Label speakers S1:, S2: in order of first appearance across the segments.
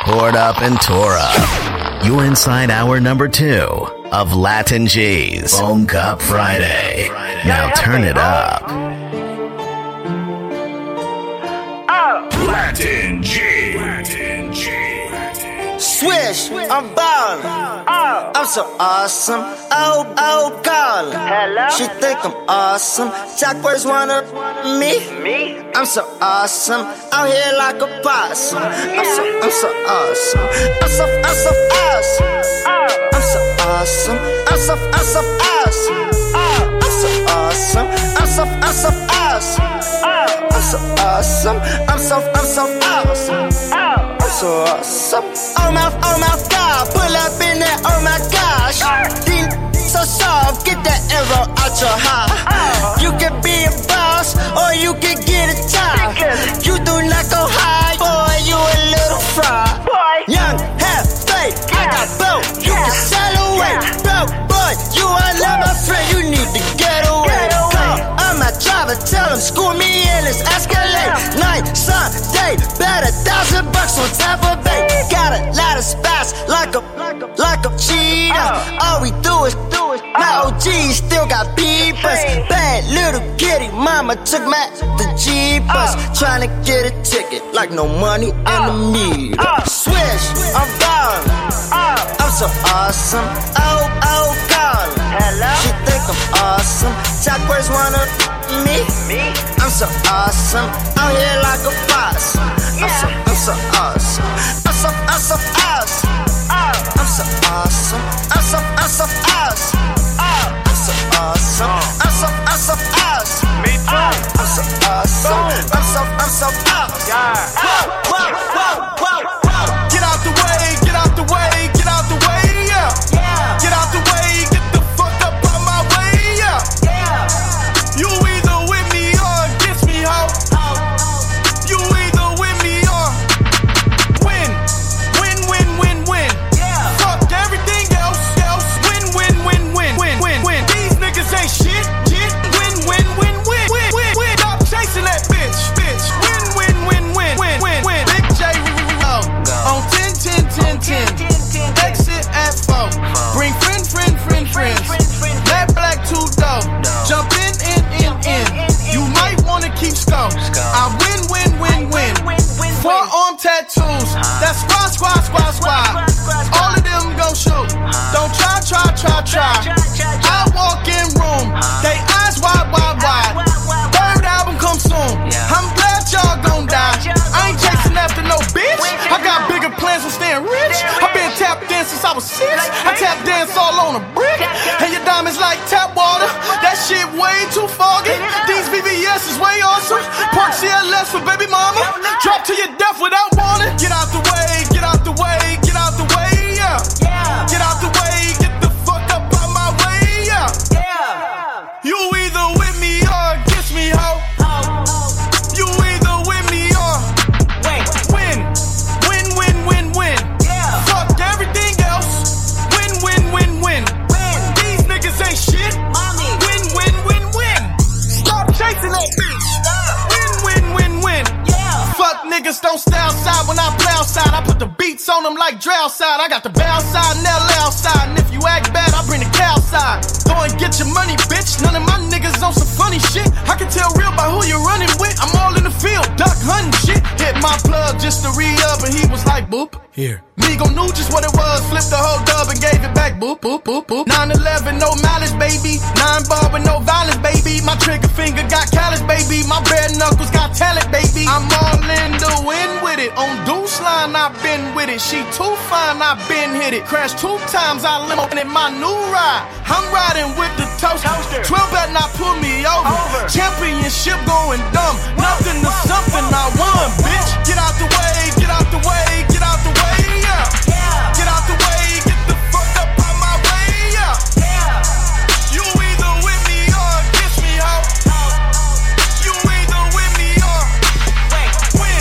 S1: poured up and tore up. You're inside hour number 2 of Latin G's Phone Cup Friday. Now turn it up.
S2: Latin G.
S3: Swish, I'm ballin'. I'm so awesome. Oh, callin'.
S4: Hello?
S3: She think I'm awesome. Jackboys wanna me? I'm so awesome. Out here like a possum. I'm so awesome. I'm so awesome. I'm so awesome. I'm so awesome. I'm so awesome. I'm so awesome. I'm so awesome. I'm so awesome. So awesome. Oh my God, pull up in there, oh my gosh. So soft, get that arrow out your heart. You can be a boss, or you can get a job. You do not go high, boy, you a little fraud. Young, half fake, I got both, you can sail away. Bro, boy, you are not my friend, you need to get away. I'm my driver, tell him, school me in this Escalade. Night, sun, day, bet $1,000 on Tampa Bay. Got a lot of spots, like a cheetah. All we do is my OG still got beepers. Bad little kitty, mama took my the Jeepers. Tryna get a ticket, like no money in the meter. Swish, I'm ballin'. I'm so awesome. Oh, callin'.
S4: Hello?
S3: She think I'm awesome. Jackboys wanna me? I'm so awesome. Out here like a possum. I'm so awesome. I'm so awesome. I'm so awesome. I'm so awesome. I'm so awesome. I'm so awesome.
S4: Me too.
S3: I'm so awesome. I'm so awesome. Whoa.
S5: Get out the way, get out the way, get out the way, yeah. Get out the way, get the fuck up out my way, yeah. You either with me or against me, ho. You either with me or win. Fuck everything else. Win. These niggas ain't shit. Win. Stop chasing that bitch. Win. Big J on 10. Exit at 4. Bring friends. That black 2-door. Jump in. You might wanna keep score. I win. Forearm tattoos. That's squad. All of them gon' shoot. Don't try. I walk in room. They eyes wide. Third album come soon. I'm glad y'all gon' die. I ain't chasing after no bitch. I got bigger plans on staying rich. I been tap dance since I was 6. I tap dance all on a brick. And your diamonds like tap water. That shit way too foggy. These VVS is way awesome. Park CLS for baby mama. Drop to your death without warning. Get out the way, yeah. Get out the way, get the fuck up out my way, yeah. You either with me or against me, ho. You either with me or win. Fuck everything else. Win. These niggas ain't shit. Win. Stop chasing that bitch. Win. Fuck niggas don't stay outside when I play outside. I put the beats on them like Dre side. I got the bounce side and LL side. And if you act bad, I bring the cow side. Go and get your money, bitch. None of my niggas on some funny shit. I can tell real by who you're running with. I'm all in the field, duck hunting shit. Hit my plug just to re-up and he was like, boop. Here. Migo knew just what it was. Flipped the whole dub and gave it back. Boop. 9/11, no malice, baby. 9-bar with no violence, baby. My trigger finger got callous, baby. My bare knuckles got talent, baby. I'm all in the wind with it. On Deuce line, I've been with it. She too fine, I've been hit it. Crashed 2 times, I limo in my new ride. I'm riding with the toaster. 12 better not pull me over. Championship going dumb. Nothing to something I won, bitch. Get out the way, get out the way, yeah. Get out the way, get the fuck up out my way, yeah. You either with me or against me, ho. You either with me or win.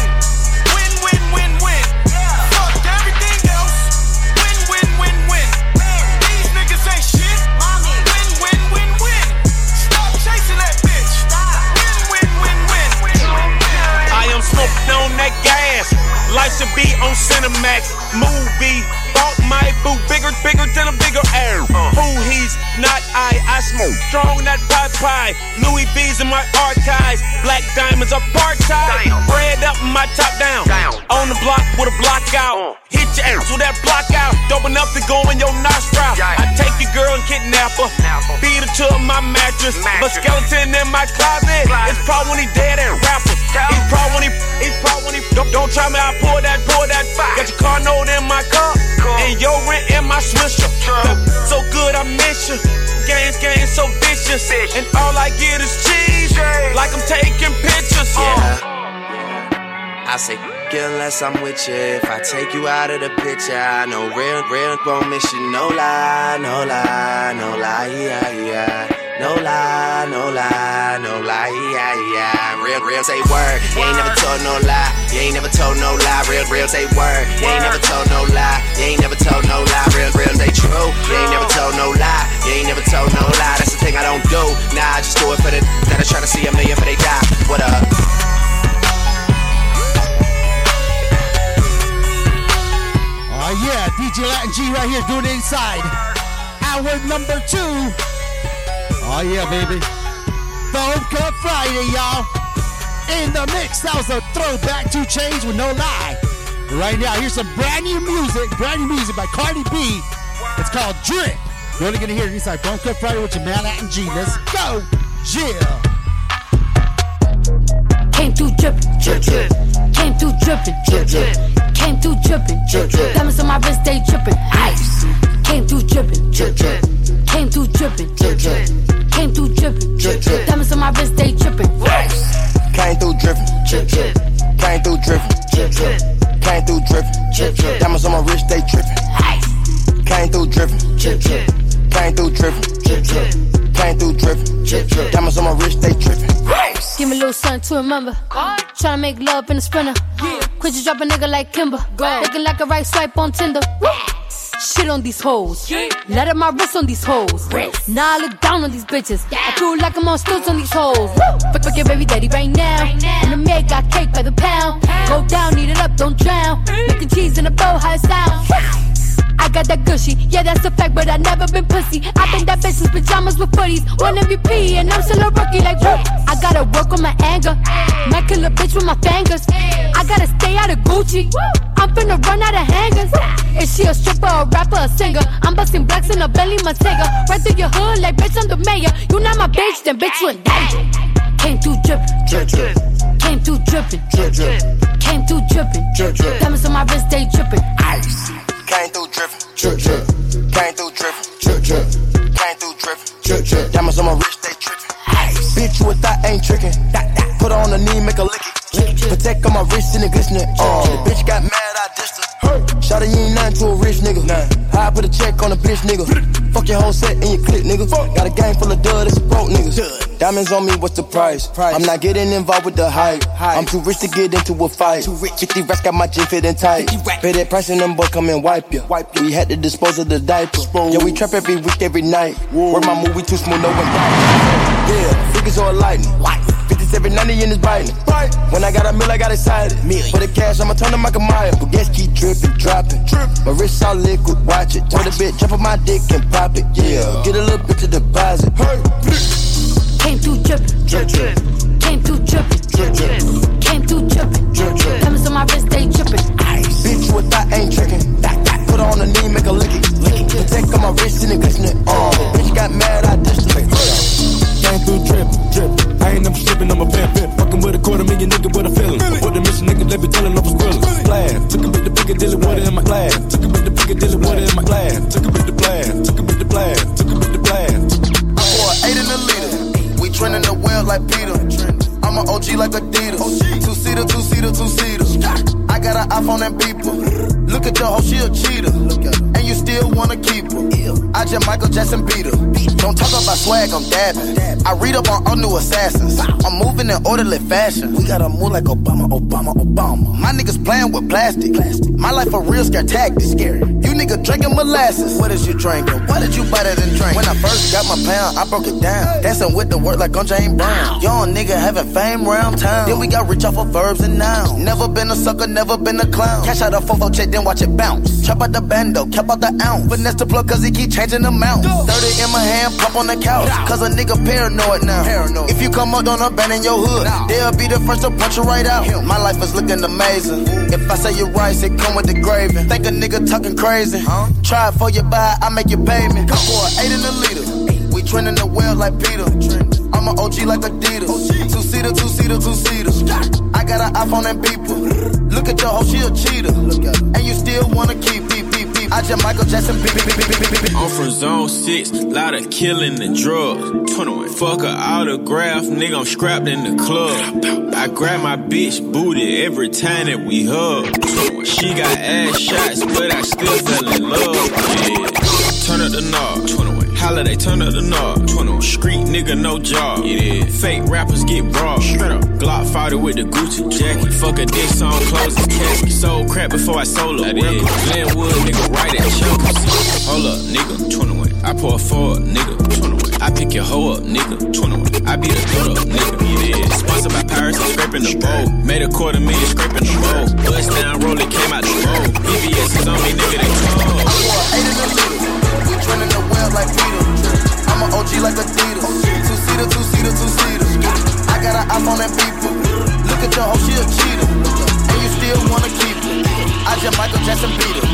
S5: Fuck everything else. Win. These niggas ain't shit. Win. Stop chasing that bitch. Win.
S6: I am smoking on that gas.
S5: fast. Life should be on Cinemax. Movie. Bought my boo bigger than a bigger air. Who he's not I smoke strong that pie. Louis V's in my archives. Black diamonds apartheid. Bread up and my top down. On the block with a block out. Hit your ass with that block out. Dope enough to go in your nostril. I take your girl and kidnap her. Beat her to my mattress. But skeleton in my closet. It's probably when he dead and rapper. He's probably when he don't try me, I pour that. Got your car note in my car. And your rent in my swisher. So good I miss you. Games so vicious. And all I get is cheese. Like I'm taking pictures.
S3: I say, unless I'm with you. If I take you out of the picture, I know real gon' miss you. No lie, yeah. No lie, yeah. Real say word. You ain't never told no lie. You ain't never told no lie. Real say word. You ain't never told no lie. You ain't never told no lie. Real say true. You ain't never told no lie. You ain't never told no lie. That's the thing I don't do. Nah, I just do it for the that I try to see a million for they die. What up?
S2: Oh yeah, DJ Latin G right here doing it inside. Hour number 2. Oh yeah, baby. Phone Cup Friday, y'all. In the mix, that was a throwback 2 Chainz with No Lie. And right now, here's some brand new music by Cardi B. It's called Drip. You're only gonna hear it inside Phone Cup Friday with your man Latin G. Let's go, yeah.
S4: Came through drippin', drip, drip. Came through drippin', drip, drip. Came through drippin', drip, drip. Diamonds on my wrist, they drippin', ice. Came through drippin', drip, drip. Came through drippin', drip, drip. Came through drippin', drip, drip. Diamonds on my wrist, they drippin', ice.
S3: Came through drippin', drip, drip. Came through drippin', drip, drip. Came through drippin', drip, drip. Diamonds on my wrist, they drippin', ice. Came through drippin', drip, drip. Came through drippin', drip, drip. Came through drippin', drip, drip. Diamonds on my wrist, they drippin', ice.
S4: Give me a little something to remember. Tryna make love in a sprinter. Quit you drop a nigga like Kimber. Looking like a right swipe on Tinder. Shit on these hoes. Let up my wrist on these hoes. Now I look down on these bitches. I feel like I'm on stilts on these hoes. Fuck your baby daddy right now. And the maid got cake by the pound. Go down, eat it up, don't drown. Making cheese in a bow, how it sound. I got that gushy, yeah that's a fact, but I never been pussy. I think that bitch is pajamas with footies. One MVP and I'm still a rookie like whoop. I gotta work on my anger. Might kill a bitch with my fingers. I gotta stay out of Gucci. I'm finna run out of hangers. Is she a stripper, a rapper, a singer? I'm busting blacks in a Bentley Montega. Right through your hood like bitch I'm the mayor. You not my bitch, then bitch you a daddy. Came through drippin', drip, drip. Came through drippin', drip, drip. Came through drippin', drip, drip. Diamonds on my wrist, they drippin', ice.
S3: Came through drippin', drip, drip. Came through drippin', drip, drip. Came through drippin', drip, drip. Diamonds on my wrist, they drippin', ice. Bitch, you a thought ain't trickin'. Put her on the knee, make her lick it. Protect on my wrist and it glistening. The bitch got mad, I dissed her. Shawty, you ain't nothing to a rich nigga. I put a check on a bitch nigga. Fuck your whole set and your clique, nigga. Got a gang full of dud, it's a broke niggas. Diamonds on me, what's the price? I'm not getting involved with the hype. I'm too rich to get into a fight. 50 racks got my jean fitting tight. Pay that price and them boys come and wipe ya. We had to dispose of the diaper. Yeah, we trap every week, every night. Word my movie too smooth, no one died. Yeah, figures all lightning. 5790 in his biting. When I got a mill, I got excited. For the cash, I'ma turn to Michael Myers. But guess keep dripping, dropping. My wrist all liquid, watch it. Told the bitch, jump on my dick and pop it. Yeah, get a little bit to deposit.
S4: Came through drippin', drip, drip. Came through drippin', drip, drip. Came through drippin', drip, drip. Diamonds on my wrist, they drippin', ice.
S3: Bitch, you a thought ain't trickin'. Put her on the knee, make her lick it. Protect on my wrist and it glistening. Bitch got mad, I dissed her.
S6: Came through drippin', drip. I ain't never slippin', I'm a pimp. Fuckin' with a $250,000 nigga with a feeling. What the mission nigga, let me tellin' I was grillin'. Blast, took a bit to Piccadilly, water in my glass. Took a bit to Piccadilly, water in my glass. Took a bit to blast, took a bit to blast, took a bit to blast.
S7: I pour 8 in a liter. We trending the well like Peter. I'm an OG like Adidas. Two-seater, two-seater, two-seater. I got an iPhone and beeper. Look at your hoe, she a cheater. And you still still wanna keep her. I just Michael Jackson beat her. Don't talk about swag, I'm dabbing. I read up on all new assassins. I'm moving in orderly fashion. We gotta move like Obama. My niggas playing with plastic. My life a real scare tactic. You nigga drinking molasses. What is you drinking? What did you buy that and drink? When I first got my pound, I broke it down. Dancing with the word like I'm James Brown. Young nigga having fame round town. Then we got rich off of verbs and nouns. Never been a sucker, never been a clown. Cash out a fofo check, then watch it bounce. Chop out the bando, cap out the ounce. Finesse the plug cause he keep changing the amount. 30 in my hand, pop on the couch. Cause a nigga paranoid now. If you come up, don't abandon your hood. They'll be the first to punch you right out. My life is looking amazing. If I say you rice, it come with the gravy. Think a nigga talking crazy. Try it for you buy, I make you pay me. Come for 8 in the liter. We trending the well like Peter. I'm an OG like Adidas. Two-seater. I got an iPhone and beeper. Look at your hoe, she a cheater. And you still wanna keep. I just Michael Jackson beep.
S8: I'm from zone 6, lot of killing and drugs. 21. Fuck a autograph, nigga, I'm scrapped in the club. I grab my bitch booty every time that we hug. She got ass shots, but I still fell in love. Yeah. Turn up the knob. 21. Holiday, turn up the knob. 21. Street nigga, no job. Yeah. Fake rappers get robbed. Straight up. Glock 40 with the Gucci jacket. Fuck a dick song, close his casket. Sold crap before I sold a record. Glenwood, nigga, right at Chunks. Hold up, nigga. 21. I pour a forward, nigga. 21. I pick your hoe up, nigga. 21. I beat a throat up, nigga. Yeah. Sponsored by Paris, I'm scraping the bowl. Made $250,000 scraping the roll. Bust down, roll it, came out the roll. BBS is on me, nigga, they cold.
S7: Trending the well like Peter. I'm an OG like Adidas. Two-seater. I got an iPhone and beeper. Look at your hoe, she a cheater. And you still wanna keep her. I just Michael Jackson beat her.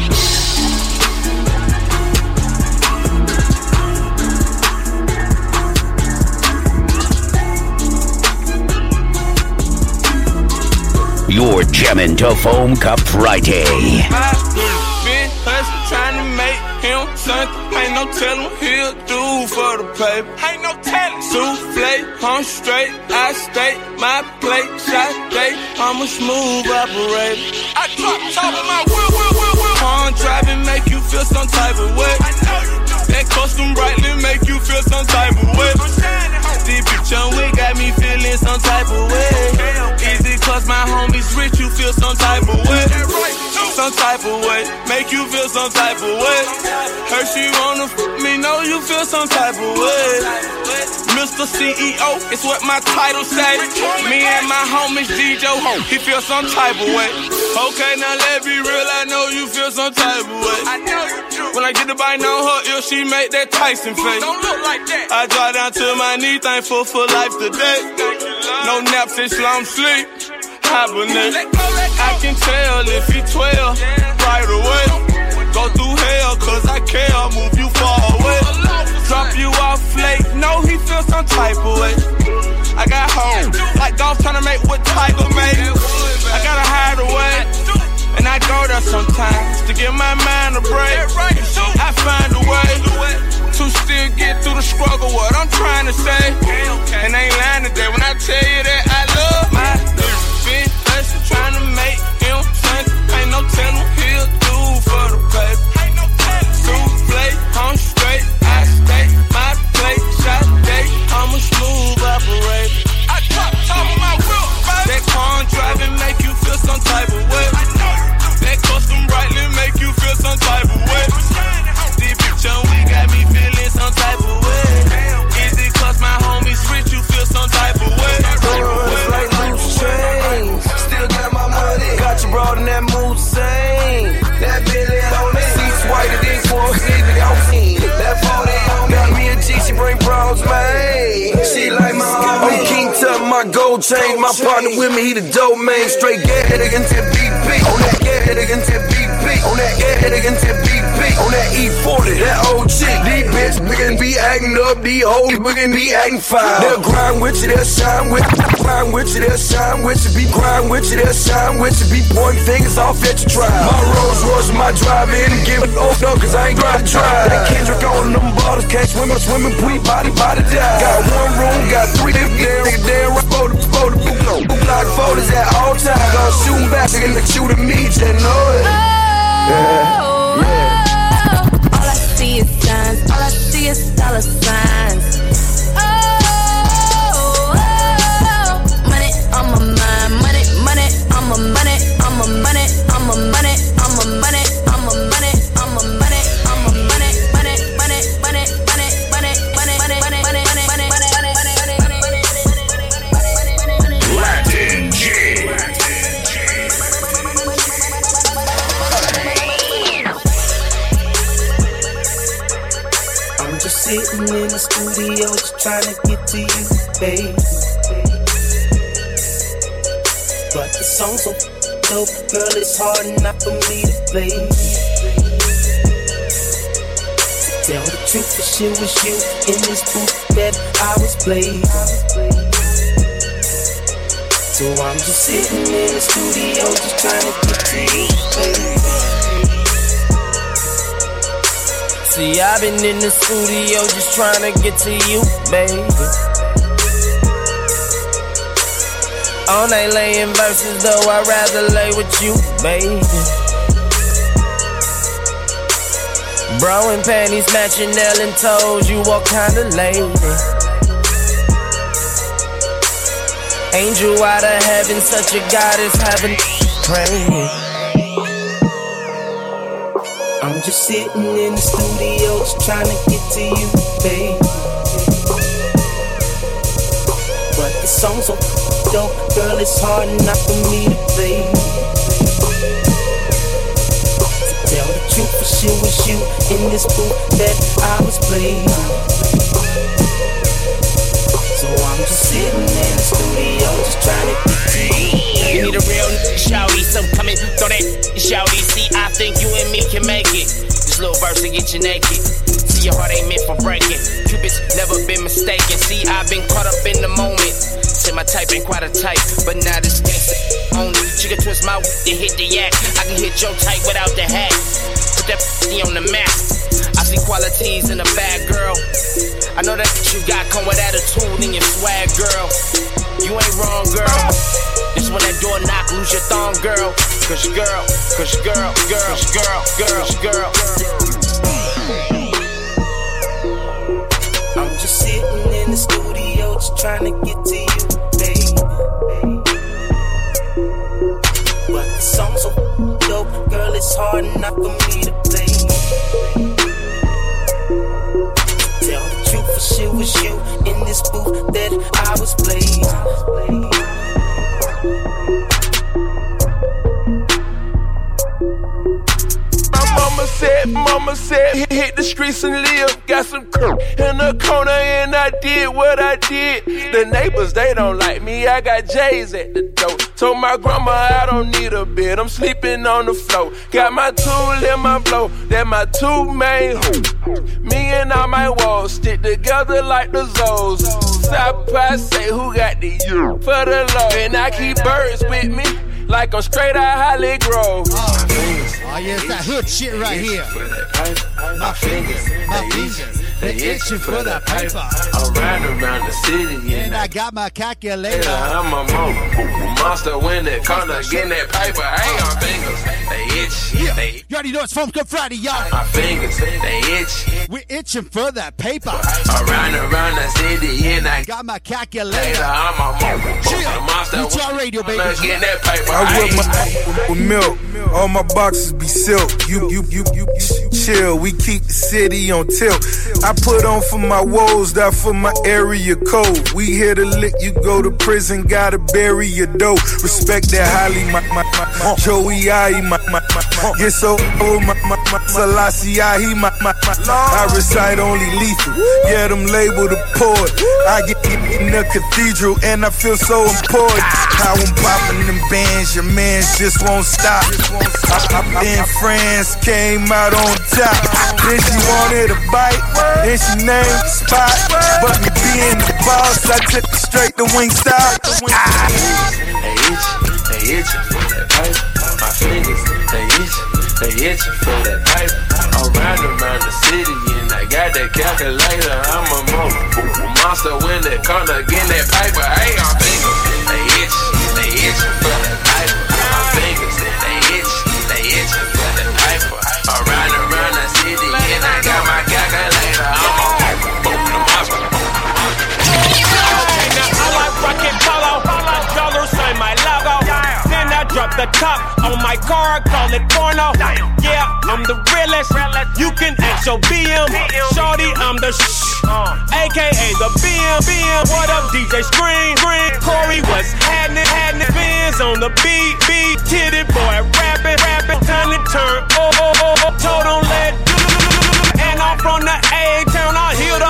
S1: You're jamming to Foam Cup Friday.
S5: Trying to make him something, ain't no telling he'll do for the paper. Ain't no telling. Souffle, I'm straight, I stay, my plate, shot day, I'm a smooth operator. I drop top of my wheel. Car driving make you feel some type of way. I know you do. That custom brightly make you feel some type of way. This bitch on we got me feeling some type of way. Easy cause my homies rich, you feel some type of way. Some type of way, make you feel some type of way. Her she wanna me, know you feel some type of way. Mr. CEO, it's what my title say. Me and my homies DJ Ho, he feel some type of way. Okay, now let me real, I know you feel some type of way. I know you do. When I get the bite on her ear, she make that Tyson face. Don't look like that. I drop down to my knee, thankful for life today. No naps, it's long sleep. Hibernate. I can tell if he 12 right away. Go through hell cause I care, move you far away. Drop you off late, know he feel some type of way. I got home, like golf trying to make what Tiger made. I gotta hide away, and I go there sometimes to give my mind a break. I find a way to still get through the struggle, what I'm trying to say. And I ain't lying today when I tell you that I love my bitch, trying to make him something, ain't no telling he'll do for the paper. Souffle, I'm straight, I stay, my plate, shot day, I'm a smooth operator. I drop top of my wheel, that car driving make you feel some type of way. That custom brightly make you feel some type of way. This bitch on we got me feeling some type of way. Easy cause my homies rich, you feel some type of way.
S9: It's like loose chains, still got my money. Got you brought in that mood same. That Billy on me, seats whiter than quartz, nigga, I'm seen. That 40 on me, got me a G, she bring bras, man. She like my homie. I'm King Tut, my gold chain. My partner with me, he the dope man. Straight gas, against that BP. On that gas, against that BP. On that gas, against that BP. On that E40, that old chick. These bitches begin be acting up, these hoes begin be acting fine. They'll grind with you, they'll shine with you. Grind with you, they'll shine with you. Be grind with you, they'll shine with you. Be pointing fingers off at your tribe. My Rolls Royce, my drive in and give it off no, cause I ain't got to drive. That Kendrick on them bottles, can't swim, swimming, pre body die. Got one room, got 3 different damn photos, block photos at all times. Gonna shoot back and shoot at me, just know it. Yeah.
S10: sitting in the studio just trying to get to you, baby. But the song's so dope, girl, it's hard enough for me to play. To tell the truth, the shit was you in this booth that I was playing. So I'm just sitting in the studio just trying to get to you, baby. See, I've been in the studio just trying to get to you, baby. All night laying verses, though I'd rather lay with you, baby. Bro and panties matching nail and toes, you all kinda lady. Angel out of heaven, such a goddess, heaven praying. I'm just sitting in the studio just trying to get to you, baby. But the song's so dope, girl, it's hard enough for me to play. To tell the truth, for sure was you in this booth that I was playing. So I'm just sitting in the studio just trying to get to you.
S11: You need a real shouty, so come and throw that shouty. See, I think you and me can make it. This little verse to get you naked. See, your heart ain't meant for breaking. Cupid's never been mistaken. See, I've been caught up in the moment. Said my type ain't quite a type, but now this gangsta on it. She can twist my to hit the yak. I can hit your type without the hat. Put that on the map. I see qualities in a bad girl. I know that you got come with attitude in your swag, girl. You ain't wrong, girl. This when that door knock, lose your thong, girl. Cause your girl, cause your girl, girl, girl, girl, girl.
S10: I'm just sitting in the studio just trying to get to you, baby. But the song's so dope, girl, it's hard enough for me to play. Tell the truth, for sure was you in this booth that I was playing.
S12: Mama said, hit the streets and live. Got some crew in the corner and I did what I did. The neighbors, they don't like me. I got J's at the door. Told my grandma I don't need a bed. I'm sleeping on the floor. Got my tool in my blow. That my two main hoes. Me and all my walls stick together like the Zoes. South Pie say who got the U for the low. And I keep birds with me. Like I'm straight out Holly Grove.
S2: Oh yeah, it's that hood shit right here. My fingers, they itching for that paper.
S12: I ride around the city
S2: and I got my calculator.
S12: I'm a monster when it comes to getting that paper. Hey, my fingers, they itch.
S2: You already know it's Phone Cup Friday, y'all.
S12: My fingers, they itch.
S2: We're itching for that paper.
S12: I ride around the city and I
S2: got my calculator.
S12: I'm a monster.
S2: It's your radio, baby.
S12: Getting that paper.
S13: I whip my with milk. All my boxes be silk. You chill. We keep the city on tilt. I put on for my woes, that for my area code. We here to lick, you go to prison, gotta bury your dough. Respect that highly, my Joey I, my get so old, my Selassie I, he my I recite only lethal. Yeah, them label the poet. I get in the cathedral and I feel so important. How I'm popping them bands, your mans just won't stop. In France, came out on top. Then she wanted a bite, then she named the spot. But me being the boss, I took it straight to Wingstop.
S12: They itching for that pipe. My fingers, they itching for that pipe. I'm riding around the city and I got that calculator. I'm a monster when it comes to getting that paper. Hey, my fingers, they itching for that pipe. My fingers, they itching for that paper. I'm riding around the city and I got my calculator. I'm a monster.
S11: Okay, now I like rockin' polo. Dollars sign my logo. Then I drop the top on my car, call it porno. Yeah, I'm the realest. You can ask your BM. Shorty, I'm the AKA the BM. What up, DJ Scream? Corey, what's happening? Benz on the beat. Titty boy, rapping. Time to turn. Told on let. And I'm from the A-town. I heal the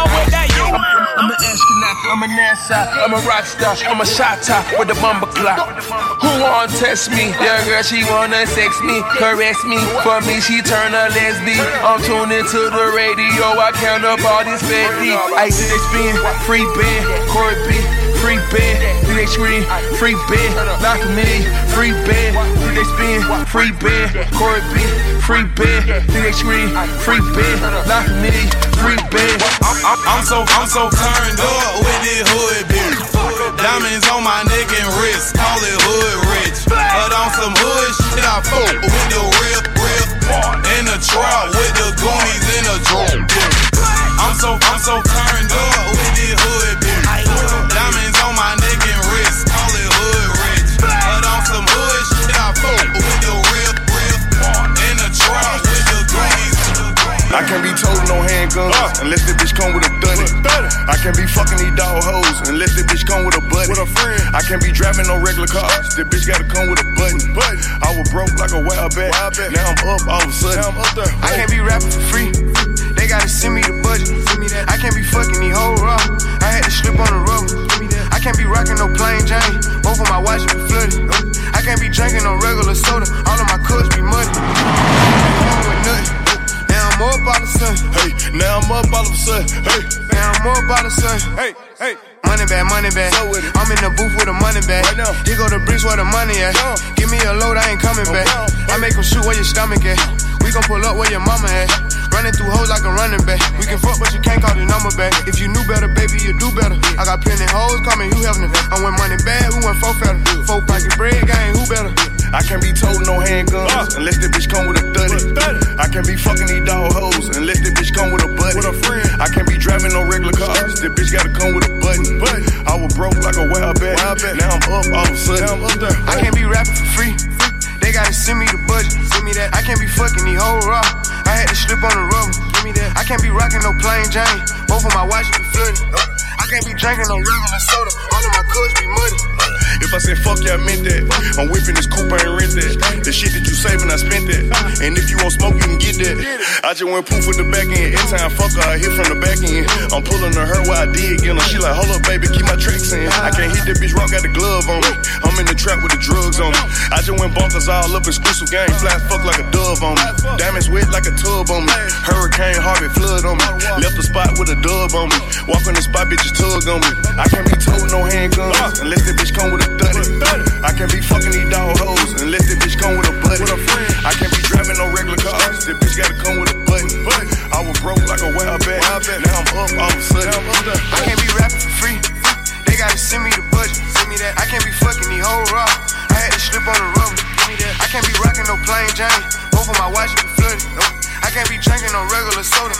S12: outside. I'm a rock star, I'm a shot top with a bumper clock. Who wanna test me? Yeah, girl, she wanna sex me, caress me. For me, she turn a lesbian. I'm tuning to the radio, I count up all these fat D. I see they spin, free band, Corey B, free band, do they scream, free band, knock me, free band, do they spin, free band, Corey B, free band, do they scream, free band, knock me, free band.
S14: I'm so turned up with this hood bitch. Diamonds on my neck and wrist, call it hood rich. But on some hood shit, I fuck with the real in the trap with the goonies in the drum. I'm so turned up with this hood bitch. Diamonds on my neck and wrist, call it hood rich. But on some hood shit, I fuck with the real in the trap with the goonies.
S15: I can't be told no handguns unless the bitch come with a 30. I can't be fucking these dog hoes unless the bitch come with a buddy. I can't be driving no regular cars. The bitch gotta come with a button. I was broke like a wild bat. Now I'm up all of a sudden.
S16: I can't be rapping for free. They gotta send me the budget. I can't be fucking these hoes raw. I had to slip on the rubber. I can't be rocking no plain Jane. Both of my watches be flooded. I can't be drinking no regular soda. All of my cups be muddy. Now I'm up all of a sudden.
S15: Hey, now I'm up all of a sudden. Hey,
S16: now I'm up all of a sudden.
S15: Hey, hey.
S16: Money bag, money bag. I'm in the booth with a money bag.
S15: Right now.
S16: Here go the bricks where the money at. Give me a load, I ain't coming back. I make them shoot where your stomach at. We gon' pull up where your mama at. Running through hoes like a running back. We can fuck, but you can't call the number back. If you knew better, baby, you do better. I got plenty hoes coming, you having it. I went money bad, we went 4 fatter. 4 pocket bread, gang, who better?
S15: I can't be told no handguns unless the bitch come with a 30. I can't be fucking these dog hoes unless the bitch come with a buddy. I can't be driving no regular cars. The bitch gotta come with a button. I was broke like a wild bat. Now I'm up all of a sudden.
S16: I can't be rapping for free. They gotta send me the budget. I can't be fucking these hoes raw. I had to slip on the rubber. I can't be rocking no plain Jane. Both of my watches be flooded. I can't be drinking no regular soda. All of my cups be muddy.
S15: If I said fuck yeah, I meant that. I'm whipping this coupe, I ain't rent that. The shit that you saving, I spent that. And if you want smoke, you can get that. I just went poof with the back end. Every time fuck her, I hit from the back end. I'm pulling to her while I did get her. She like, hold up, baby, keep my tracks in. I can't hit that bitch wrong, got the glove on me. I'm in the trap with the drugs on me. I just went bonkers all up, exclusive game. Fly fuck like a dove on me. Diamonds wet like a tub on me. Hurricane Harvey flood on me. Left the spot with a dub on me. Walk on the spot, bitches tug on me. I can't be told no handguns unless that bitch come with a 30. I can't be fucking these dog hoes unless that bitch come with a buddy. I can't be driving no regular cars. That bitch gotta come with a button. I was broke like a wild bat. Now I'm up all of a sudden.
S16: I can't be rapping for free. They gotta send me the budget. I can't be fucking these hoes raw. I had to slip on the rubber. I can't be rocking no plain Jane. Both of my watches be flooded. I can't be drinking no regular soda.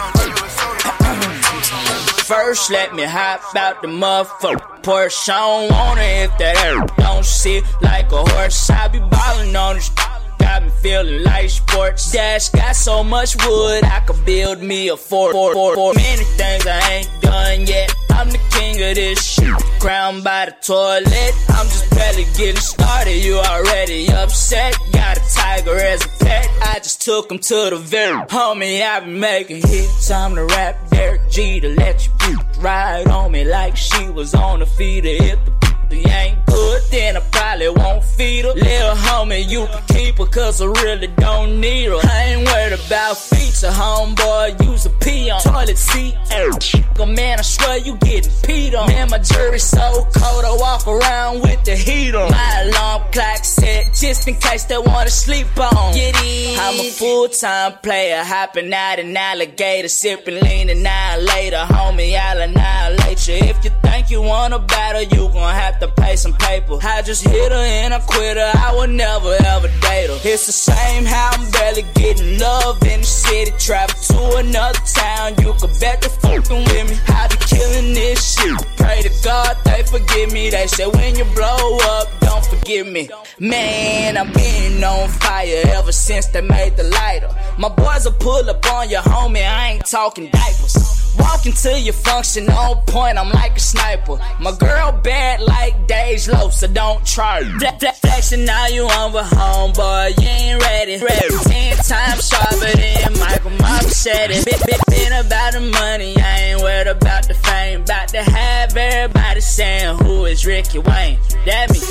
S11: First, let me hop out the motherfucker Porsche. I don't want it if that air don't sit like a horse. I be ballin' on the got me feeling like sports. Dash got so much wood, I could build me a fort. Many things I ain't done yet. I'm the king of this shit. Crowned by the toilet. I'm just barely getting started. You already upset. Got a tiger as a pet. I just took him to the vet. Homie, I been making hits. I'm the rap Derek G to let you ride on me like she was on the feeder. If the ain't good, then I probably won't feed her. Little homie, you can keep her, cause I really don't need her. I ain't worried about feature, homeboy, use a pee on toilet seat. Man, I swear you getting peed on. Man, my jury's so cold, I walk around with the heat on. My alarm clock set, just in case they wanna sleep on. Get in. I'm a full-time player, hopping out an alligator, sipping lean an hour later. Homie, I'll annihilate you. If you think you want a battle, you gon' have to pay some paper. I just hit her and I quit her, I would never ever date her. It's the same how I'm barely getting love in the city. Travel to another town, you could bet they're fucking with me. I be killing this shit, pray to God they forgive me. They say when you blow up, don't forgive me. Man, I've been on fire ever since they made the lighter. My boys will pull up on your homie, I ain't talking diapers. Walking to your function on point, I'm like a sniper. My girl bad like Dage Low, so don't try. Flexing now you on with homeboy, you ain't ready. 10 times sharper than Michael Myers.
S17: said it. Been about the money, I ain't worried about the fame. About to have everybody saying, who is Ricky Wayne? That me.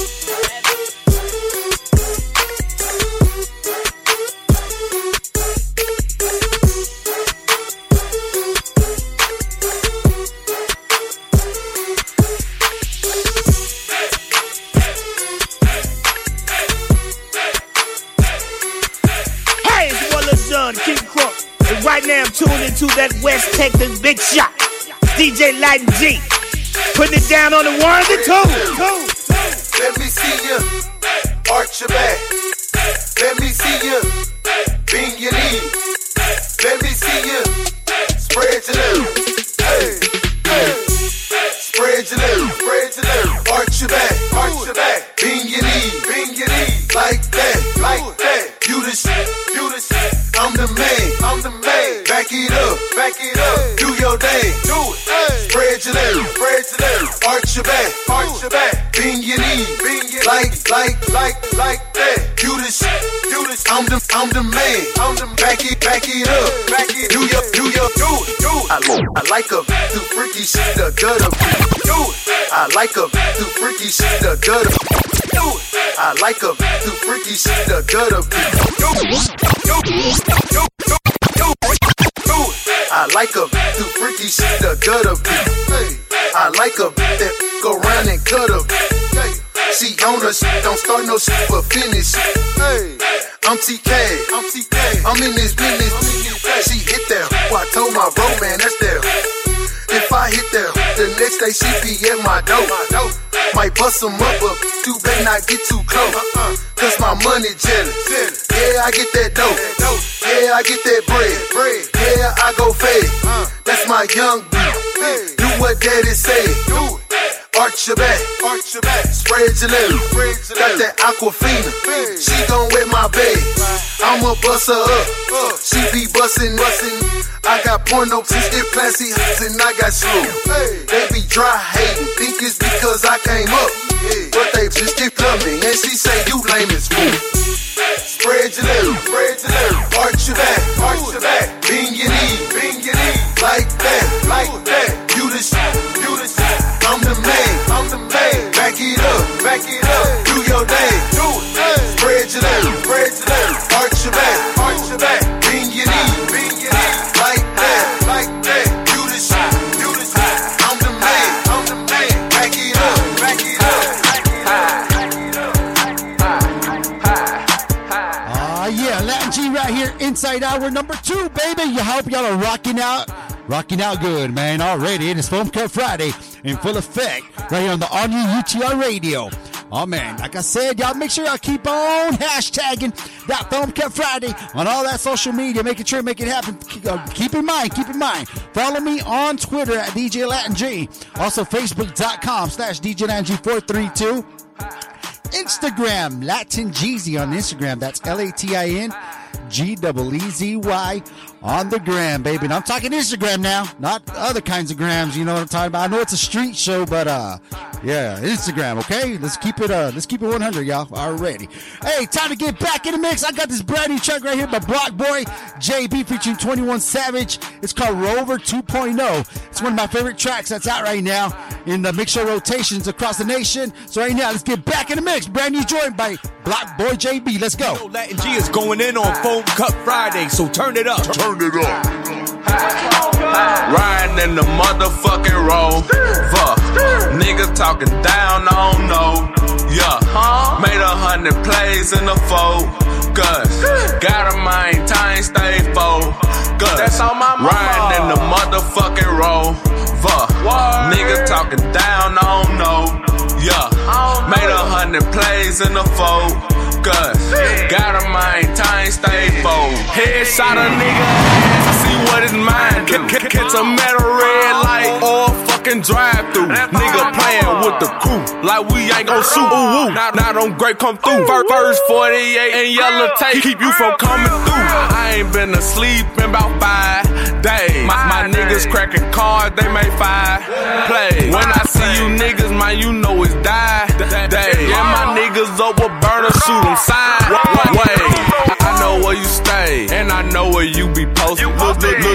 S18: King Crook. And right now I'm tuned into that West Texas big shot. DJ Latin G. Putting it down on the ones and twos.
S19: Let me see you arch your back. Let me see you bend your knee. Let me see you spread your legs. Hey, hey. Spread your legs, arch your back, bend your knee, like that, you the shit, I'm the man, back it up, do your thing, spread your legs, arch your back, bend your knee, like that, you the shit, I'm the man, back it up, do it, I like a do freaky shit, the gutter, do it, I like a do freaky shit, the gutter, do it, I like a do freaky shit, the gutter, I like a do freaky shit, the gutter, I like a that go round and cut up. She on us, don't start no shit but finish. I'm TK, I'm in this business. She hit there, well, I told my bro, man, that's there. If I hit there, the next day she be at my door. Might bust them up, but you better not get too close. Cause my money jealous. Yeah, I get that dope. Yeah, I get that bread. Yeah, I go fade. That's my young bitch. Do what daddy say. Arch your back, spread your legs. Got that Aquafina, she gon' wet my bed. I'ma bust her up, she be bustin'. I got porno, if classy, and I got slow. They be dry hating, think it's because I came up. But they just love me, and she say you lame as fool. Spread your legs, arch your back, bend your knee, like that, you the shit. I'm the man, back it up, do your thing, spread your legs, arch your back, bend your knee, like that, you the shit, I'm the man, back it up.
S2: Yeah, Latin G right here, inside hour number 2, baby. You hope y'all are rocking out good, man. Already, it is Foam Cup Friday in full effect right here on the all-new UTR radio. Oh, man, like I said, y'all make sure y'all keep on hashtagging that Foam Cup Friday on all that social media, making sure to make it happen. Keep in mind, follow me on Twitter at DJ Latin G. Also, Facebook.com/DJ Latin G 432. Instagram, Latin Jeezy on Instagram. That's LATIN GEEZY on the gram, baby. And I'm talking Instagram now, not other kinds of grams. You know what I'm talking about? I know it's a street show, but yeah, Instagram. Okay, let's keep it 100, y'all. Already. Hey, time to get back in the mix. I got this brand new track right here by Block Boy JB featuring 21 Savage. It's called Rover 2.0. It's one of my favorite tracks that's out right now in the mix show rotations across the nation. So right now, let's get back in the mix. Brand new joint by Block Boy JB. Let's go.
S20: You know, Latin G is going in on Foam Cup Friday, so turn it up.
S8: Riding in the motherfucking Rover. Niggas talking down, I don't know. Yeah, made 100 plays in the focus. Gotta maintain, stay focused. That's on my mama. Riding in the motherfucking Rover. Niggas talking down, I don't know. Yeah, made 100 plays in the focus. Gotta maintain, stay focused. Headshot a nigga, see what is mine. Catch a metal red light or fucking drive through. Nigga playing with the crew like we ain't gon' shoot. Ooh, now them great come through. First 48 and yellow tape keep you from coming through. I ain't been asleep in about 5 days. My niggas cracking cards, they make 5 plays. When I see you niggas, man, you know it's die day. Yeah, my niggas up with burner, shoot them sideways. I know where you stay, and I know where you be posted. Look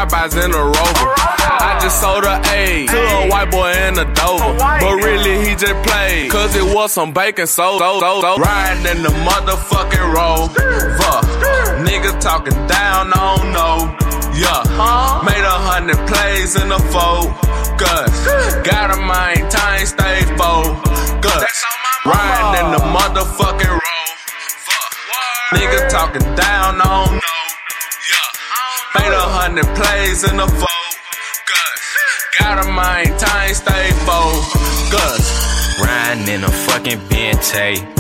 S8: drive-bys in a Rover. I just sold a A to a white boy in a Dover. But really he just played, cause it was some bacon soda. Riding in the motherfucking Rover. Niggas talking down, I don't know. Yeah, made 100 plays in the focus. Gotta maintain, stay focused. Riding in the motherfucking Rover. Niggas talking down, I don't know. Yeah, made 100 plays in the focus. Gotta maintain, stay focused. Riding in a fucking Bentayga.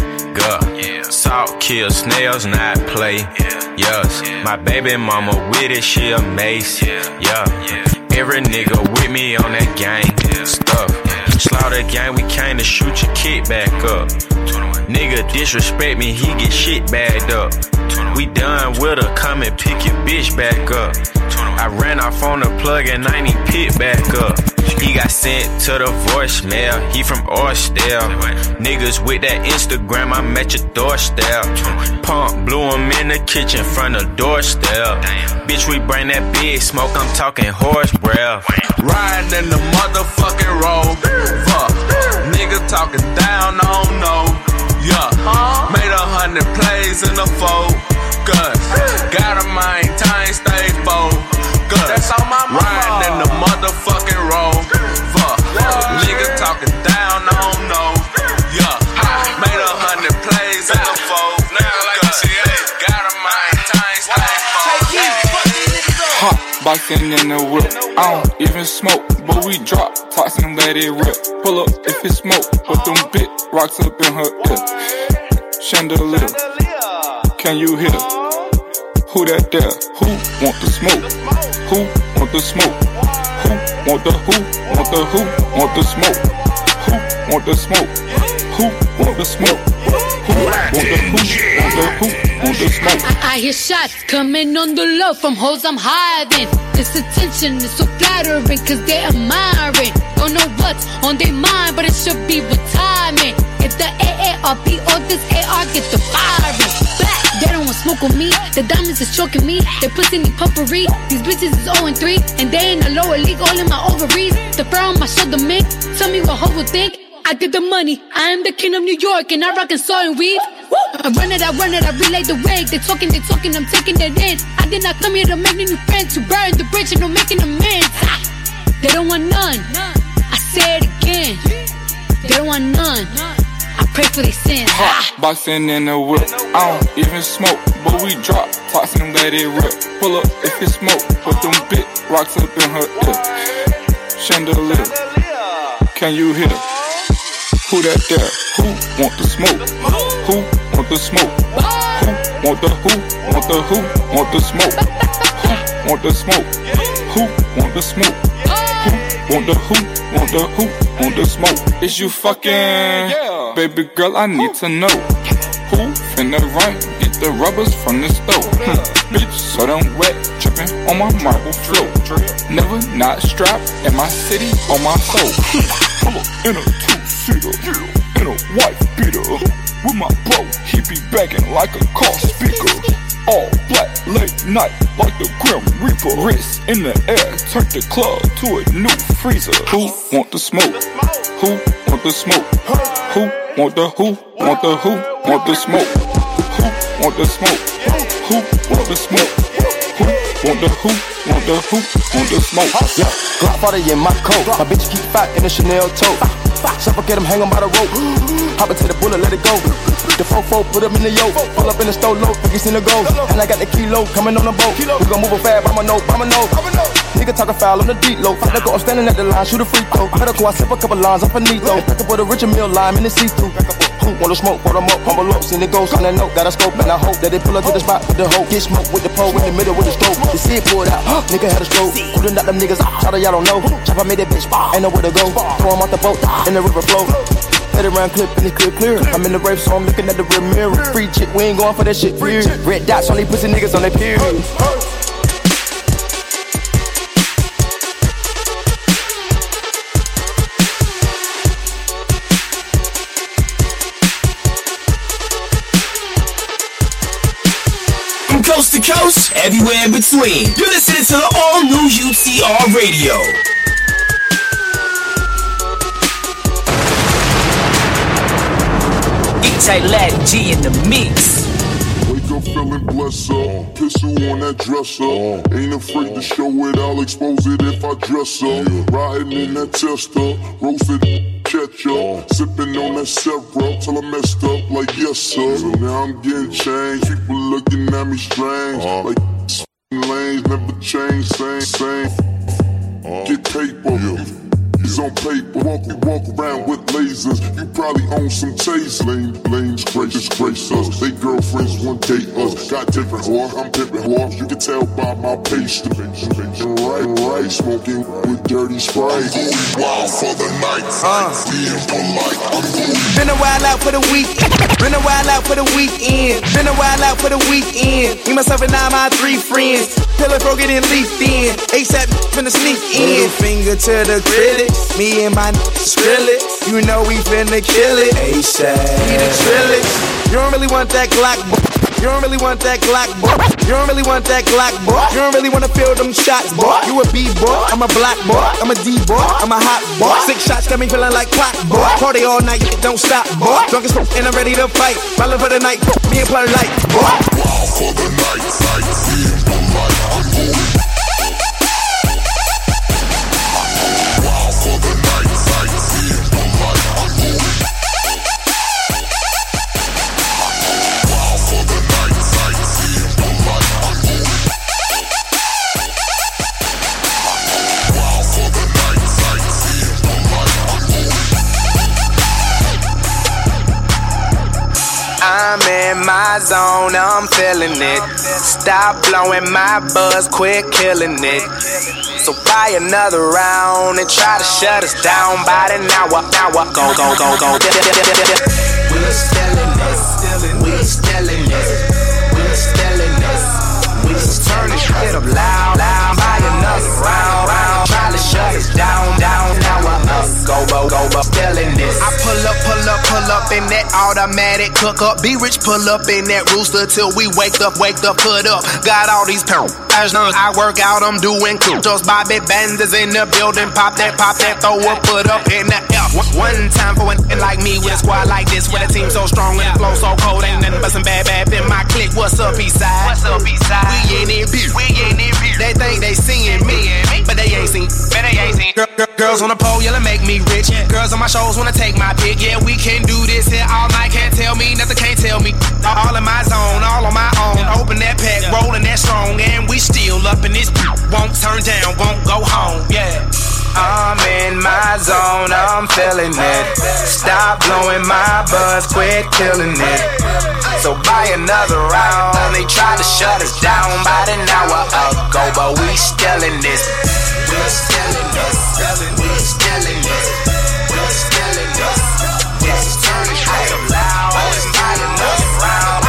S8: Salt kill snails, not play. Yes, my baby mama with it, she a mace. Yeah, every nigga with me on that gang stuff. Slaughter gang, we came to shoot your kid back up. Nigga disrespect me, he get shit bagged up. We done with her, come and pick your bitch back up. I ran off on the plug and I ain't even pick back up. He got sent to the voicemail, he from Orsdale. Niggas with that Instagram, I'm at your doorstep. Pump blew him in the kitchen front of doorstep. Bitch, we bring that big smoke, I'm talking horse breath. Riding in the motherfucking Rover. Nigga talking down, I don't know. Yeah, made 100 plays in the focus. Gotta maintain, stay focused. Riding in the motherfucking Rover. Nigga talking down, I don't know. Yeah, made 100 plays in the focus. Gotta maintain, stay focused.
S21: Hot boxing in the whip. I don't even smoke, but we drop tops and let it rip. Pull up if it smoke, put them big rocks up in her ear. Chandelier, can you hear? Who that there? Who want the smoke? Who want the smoke? Who want the who? Want the who? Want the smoke? Who want the smoke? Who want the smoke? Who want the who? Want the who? Want the smoke?
S4: I hear shots coming on the low from hoes I'm hiding. This attention is so flattering cause they admiring. Don't know what's on their mind, but it should be retirement. If the AARP or this AR get the firing. They don't want smoke with me, the diamonds is choking me. They pussy need puffery, these bitches is 0-3. And they in the lower league, all in my ovaries. The fur on my shoulder, man, tell me what hoes will think. I get the money, I am the king of New York. And I rock and saw and weave. I run it, I relay the wig. They talking, I'm taking it in. I did not come here to make new friends. To burn the bridge and no making amends. They don't want none, I say it again. They don't want none, I pray for their sins.
S21: Hot boxing in the whip. I don't even smoke, but we drop tops and let it rip. Pull up if it smoke, put them big rocks up in her ear. Chandelier, can you hear? Who that there? Who want the smoke? Who want the smoke? Who want the who? Want the who? Want the smoke? Who want the smoke? Who want the smoke? Who want the who? Want the who? Want the smoke? Is you fucking? Baby girl, I need to know. Who finna run? Get the rubbers from the stove. Bitch, so damn wet, tripping on my marble floor. Never not strapped in my city on my soul. Pull up in a two-seater, in a white beater. With my bro, he be begging like a car speaker. All black, late night, like the Grim Reaper. Wrist in the air, turn the club to a new freezer. Who want the smoke? Who want the smoke? Who want the who? Want the who? Want the smoke? Who want the smoke? Who want the smoke? Who want the who? Want the who? Want the smoke?
S22: Yeah, Glock in my coat. My bitch keep fat in a Chanel tote. Suffocate him, hang him by the rope. Hop into the bullet, let it go. The fofo, put him in the yoke. Pull up in the stove, low, niggas in the gold. And I got the kilo coming on the boat. We gon' move it fast, I'ma know. Nigga talking foul on the deep low. Fight the go, I'm standing at the line, shoot a free throw. Medical, I sip a couple lines, I'm finito. Back up with a Richard Mill lime in the see-through. Who wanna smoke, pour them up, humble up. Seen the ghost on that note, got a scope. And I hope that they pull up to the spot with the hoe. Get smoke with the pole, in the middle with the stroke. You see it pulled out, nigga had a stroke. Coulda knocked them niggas out, shout out, y'all don't know. Chopper made that bitch, ain't know where to go. Throw him off the boat, in the river flow. Let it run clip and it's clear. I'm in the rave, so I'm looking at the rear mirror. Free chick, we ain't going for that shit, period. Red dots on these pussy niggas on their period.
S11: From coast to coast, everywhere in between. You're listening to the all-new UTR Radio. DJ Latin G in the mix.
S3: Wake up feeling blessed, pistol on that dresser. Ain't afraid to show it, I'll expose it if I dress up. Riding in that tester, roasted ketchup. Sipping on that syrup till I messed up like yes sir. So now I'm getting changed, people looking at me strange. Like lanes never change, same. Get paper. He's on paper, walk around with lasers. You probably own some tasers. Lanes disgrace us. They girlfriends won't date us. Got different whore, I'm pimpin' whore. You can tell by my pace. Right, smoking with dirty Sprite. I'm going wild for the night. Being polite, I'm going.
S9: Been a while out for the weekend. Been a while out for the weekend. Been a while out for the weekend. Me, myself, and now my 3 friends. Pillar broke it and leafed in. ASAP finna sneak in. Middle finger to the critics. Me and my Skrillex, you know we finna kill it. ASAP, we the Trillix. You don't really want that Glock, boy. You don't really want that Glock, boy. You don't really want that Glock, boy. You don't really wanna feel them shots, boy. You a B-boy, I'm a black boy. I'm a D-boy, I'm a hot boy. 6 shots got me feeling like pop, boy. Party all night, don't stop, boy. Drunk as fuck and I'm ready to fight. Ballin' for the night, me and Plur Light, boy.
S3: Wild for the night, being polite, I'm going.
S9: I'm in my zone, I'm feeling it. Stop blowing my buzz, quit killing it. So buy another round and try to shut us down by the hour. Go. We stealing this, we stealing this, we stealing this. We turn this shit up loud. Buy another round, try to shut us down. Go, stealing this. I pull up in that automatic cook up. Be rich, pull up in that rooster till we wake up, put up. Got all these pounds. I work out, I'm doing cool. Just Bobby Banders in the building. Pop that, throw up, put up in the air. One time for a like me with a squad like this, with a team so strong and the flow so cold. Ain't nothing but some bad in my clique. What's up, Eastside? We in it, bitch. They think they seeing me, but they ain't seen. Girls on the pole, yeah, make me rich. Girls on my shows wanna take my pick. Yeah, we can do this here all night. Can't tell me nothing, can't tell me. All in my zone, all on my own. Open that pack, rolling that strong, and we still up in this. Won't turn down, won't go home. Yeah. I'm in my zone, I'm feeling it. Stop blowing my buzz, quit killing it. So buy another round. They tried to shut us down about an hour ago, but we still in this. We still in this. We still in this. We still in this. Yes, turn it up loud. Buy another round.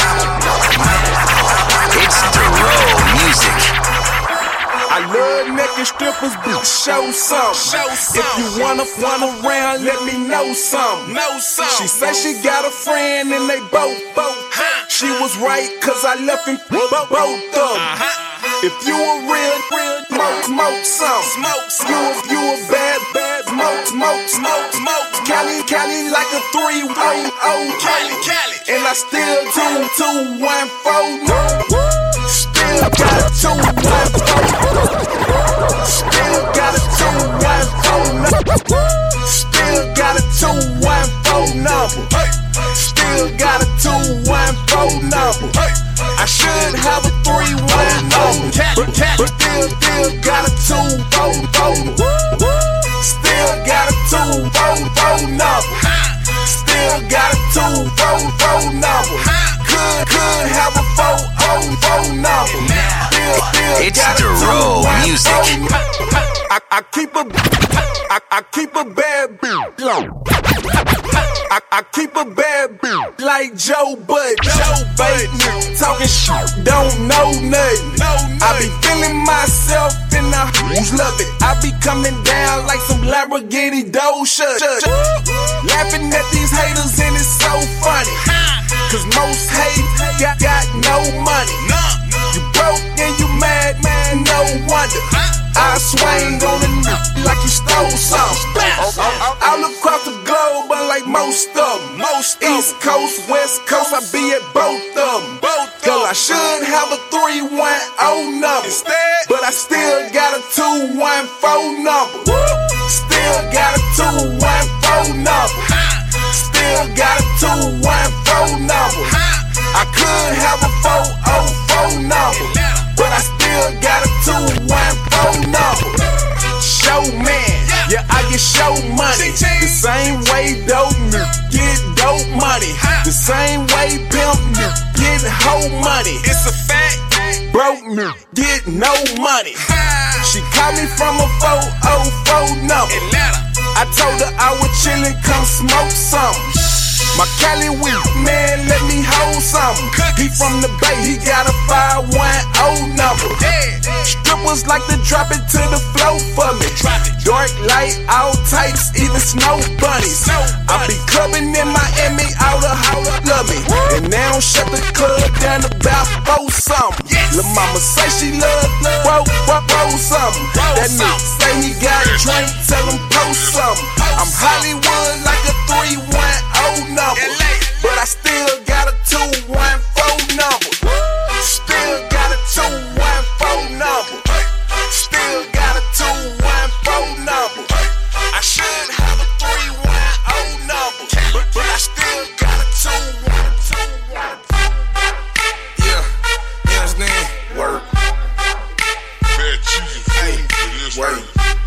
S11: It's Duro Music.
S12: I love naked strippers, bitch, show some. If you wanna around, let me know some. She said she got a friend and they both. She was right, cause I left him both of them. If you a real, smoke some. You a bad, smoke. Cali like a 3-0. And I still 2-1-4. Still got a 2-1-4. Still got a 2-1-4. Still got a 2-1-4 number. Still got a 2-1-4 number. I should have a 3-1 number, but still got a 2-4 number. Still got a 2-4 number. Still got a 2-4 number. Could have a 4-0 number.
S11: It's Duro Music.
S12: I keep a bad bitch. I keep a bad bitch like Joe Budden. Talking shit, don't know nothing. I be feeling myself and I love it. I be coming down like some Lamborghini Doja. Laughing at these haters and it's so funny. Cause most hate got no money. You broke and you mad, man, no wonder. I swing on the like you stole something. All across the globe, but like most of them. East Coast, West Coast, I be at both of them. Cause I should have a 310 number, but I still got a 214 number. Still got a 214 number. Still got a 214 number. I could have a 404 number, but I still got a 214 number. Show man, yeah, I get show money. The same way dope get dope money. The same way pimp get hoe money. It's a fact. Broke get no money. She called me from a 404 number. I told her I was chillin', come smoke something. My Cali weed, man, let me hold something. He from the Bay, he got a 510 number. Strippers like to drop it to the floor for me. Dark light, all types, even snow bunnies. I be clubbing in Miami, all the house love me. And they don't shut the club down about 4 something. Lil' mama say she love, roll something. That nigga say he got a drink, tell him post something. I'm Hollywood like a 310 number, but I still got a 214 number. Still got a 214 number. Still got a 214 number. I should have a 310 number, but I still got a 212. Yeah, you understand? Work. Hey, work.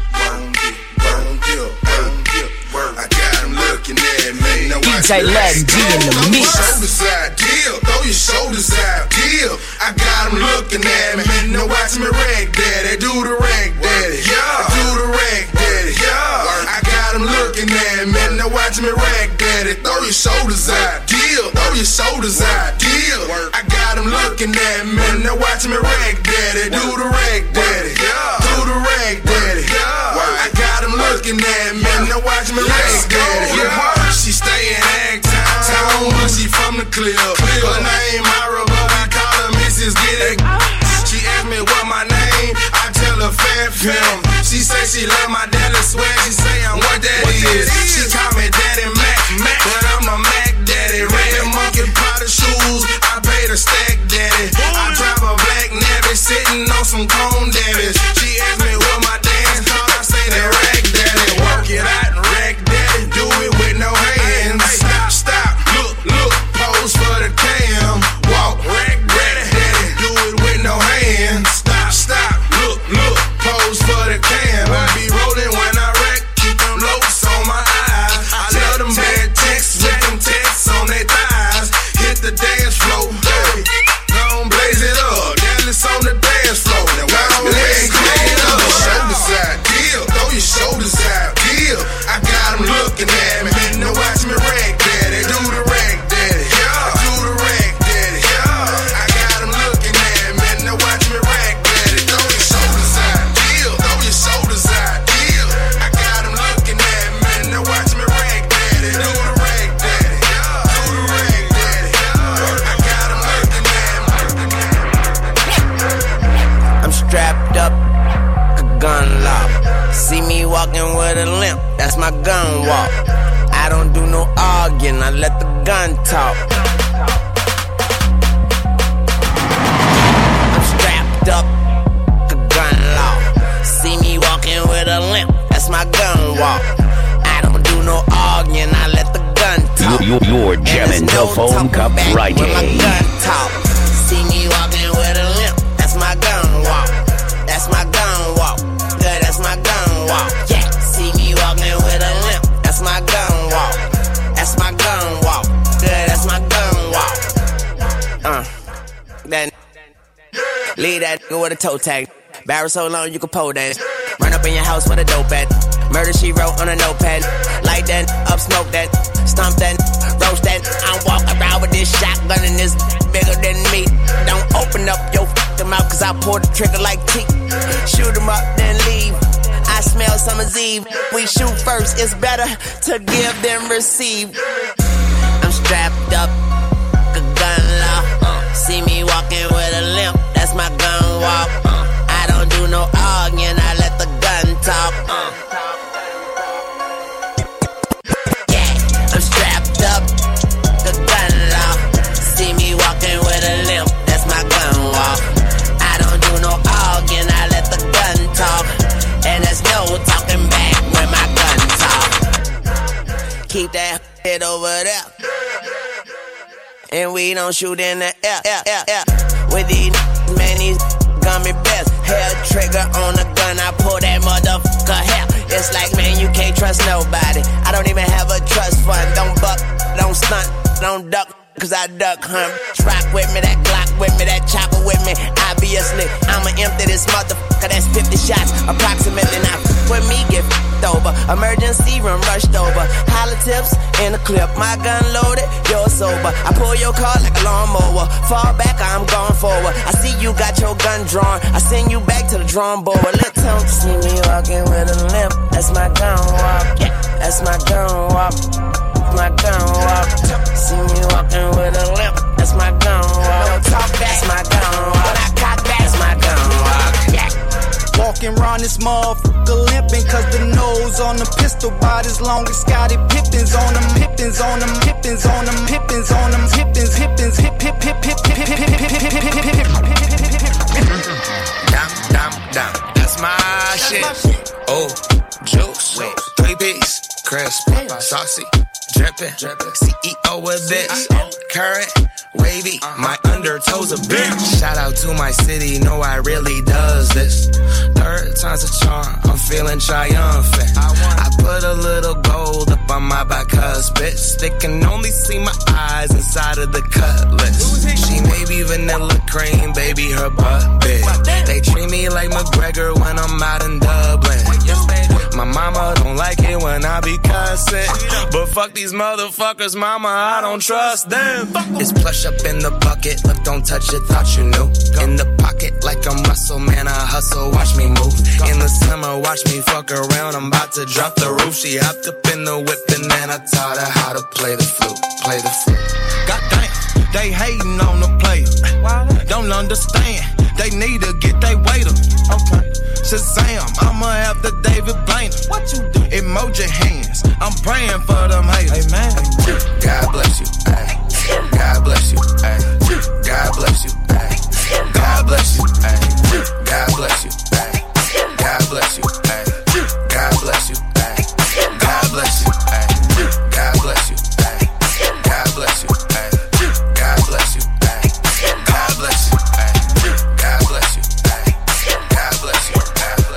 S12: I got him looking at me.
S17: DJ Latin G in the mix.
S12: Throw your shoulders out, deal. I got him looking at me. Now watch me rag daddy, do the rag daddy. Yeah, do the rag daddy. Yeah, I got him looking at me. Now watch me rag daddy. Throw your shoulders out, deal. Throw your shoulders out, deal. I got him looking at me. Now watch me rag daddy, do the rag daddy. Yeah, do the rag daddy. I got him looking at me. Now watch me rag daddy. She stay in Agtown, she from the Clip. Her name Myra, but we call her Mrs. Get It. She asked me what my name, I tell her Fat Pimp. She say she love my daddy swag, she say I'm what that is. She call me Daddy Mac, but I'm a Mac Daddy. Red monkey powder shoes, I paid a stack daddy. I drive a black Navy, sitting on some cone daddies. She asked me what my dance called, I say that rag daddy. Work it out, rag daddy, do it with no hands. Stop, look, pose for the cam. Walk, rag daddy, do it with no hands. Stop, look, pose for the cam. I be rolling when I wreck, keep them lopes on my eyes. I love them bad texts, with them texts on their thighs. Hit the dance floor, hey, gon' blaze it up. Dallas on the dance floor, now watch me legs clean up. Shoulders out, deal, throw your shoulders out, deal. I got them looking at me, now watch me rag daddy, do the rag daddy, yeah, do the rag daddy, yeah. I got them looking at me, now watch me rag daddy, throw your shoulders out, deal, throw your shoulders out, deal. I got them looking at me, now watch me rag daddy, do the rag daddy, yeah, do the rag daddy, yeah. I got them looking at me.
S17: I'm strapped up, a gun lock. See me walking with a limp, that's my gun walk. I don't do no arguing, I let the gun talk. I'm strapped up, a gun lock. See me walking with a limp, that's my gun walk. I don't do no arguing, I let the gun talk.
S1: You're jamming the Phone Cup Friday.
S17: When my gun talk. See me walking with a limp, that's my gun walk. That's my gun walk. Good, that's my gun walk. Yeah. See me walking with a limp, that's my gun walk. That's my gun walk. Good, that's my gun walk. Then leave that nigga with a toe tag. Barrel so long you can pole dance. Run up in your house with a dope at. Murder she wrote on a notepad. Light that up, smoke that, stomp that, roast that. I'm walking around with this shotgun and this bigger than me. Don't open up your f***ing mouth cause I pull the trigger like teeth. Shoot 'em up then leave. I smell summer's eve. We shoot first, it's better to give than receive. I'm strapped up, a and we don't shoot in the air. With these man, these gummy bears. Hair trigger on the gun, I pull that motherfucker hair. It's like, man, you can't trust nobody. I don't even have a trust fund. Don't buck, don't stunt, don't duck. Cause I duck hunt. Rock with me, that Glock with me, that chopper with me. Obviously, I'ma empty this motherfucker. That's 50 shots, approximately. Not with me, get f***ed over. Emergency room rushed over. Holla tips in the clip. My gun loaded, you're sober. I pull your car like a lawnmower. Fall back, I'm going forward. I see you got your gun drawn. I send you back to the drawing board. Let's see me walking with a limp. That's my gun walk. That's my gun walk. My gun walk. See me walking with a limp. That's my gun walk. Don't talk back. That's my gun walk. When I cock back, that's my gun walk. Yeah.
S6: Walking around this motherfucker limping, cause the nose on the pistol about as long as Scottie Pippins on them. Pippins on them. Pippins on them. Pippins on them. Pippins. Pippins. Hip hip hip hip hip hip hip hip.
S7: Dum. That's my shit. Oh, juice. 3-piece. Crisp. Saucy. Drippin', CEO with this. Current, wavy, my undertoes a bitch. Shout out to my city, know I really does this. Third time's a charm, I'm feeling triumphant. I put a little gold up on my bicuspid. They can only see my eyes inside of the cutlass. She may be vanilla cream, baby, her butt big. They treat me like McGregor when I'm out in Dublin. My mama don't like it when I be cussing, but fuck these motherfuckers, mama, I don't trust them. It's plush up in the bucket, look, don't touch it, thought you knew. In the pocket like a muscle, man, I hustle, watch me move. In the summer, watch me fuck around, I'm about to drop the roof. She hopped up in the whip and then I taught her how to play the flute. Goddamn, they hating on the player. Don't understand, they need to get their weight up. Okay. Shazam, I'ma have the David Blaine. What you do? Emoji hands, I'm praying for them haters. Amen. God bless you, ay. God bless you, ay. God bless you, ay. God bless you, ay. God bless you, ay. God bless you, ay. God bless you, ay. God bless you, ay. God bless you, ay. God bless you, ay. God bless you, ay. God bless you, ay. God bless you, ay. God bless you.